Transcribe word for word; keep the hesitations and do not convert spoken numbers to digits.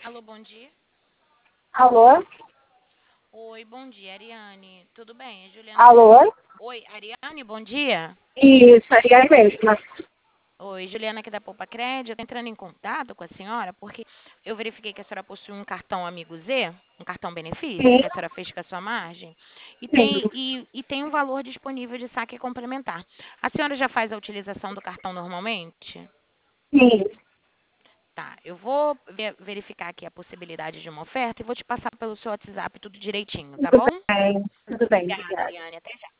Alô, bom dia. Alô? Oi, bom dia, Ariane. Tudo bem? É Juliana aqui da Alô? Poupa. Oi, Ariane, bom dia. Isso, aí é mesmo. Oi, Juliana aqui da Poupa Crédito. Estou entrando em contato com a senhora porque eu verifiquei que a senhora possui um cartão Amigo Z, um cartão benefício Sim, que a senhora fez com a sua margem, e tem, sim, e, e tem um valor disponível de saque complementar. A senhora já faz a utilização do cartão normalmente? sim. Tá, eu vou ve- verificar aqui a possibilidade de uma oferta e vou te passar pelo seu WhatsApp tudo direitinho, tá Tudo bom? bem, tudo bem, Obrigada, obrigada. Ariane. Até já.